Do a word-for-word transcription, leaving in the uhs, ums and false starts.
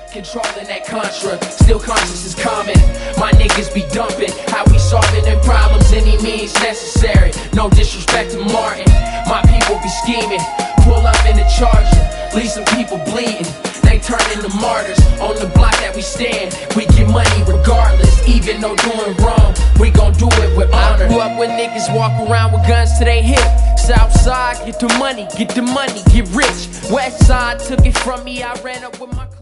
controlling that contra, still conscious is common. My niggas be dumping, how we solving them problems any means necessary. No disrespect to Martin, my people be scheming. Pull up in the Charger, leave some people bleeding. They turn into martyrs on the block that we stand. We get money regardless, even though doing wrong, we gon' do it with honor. I grew up when niggas walk around with guns to their hip. South side, get the money, get the money, get rich. West side took it from me, I ran up with my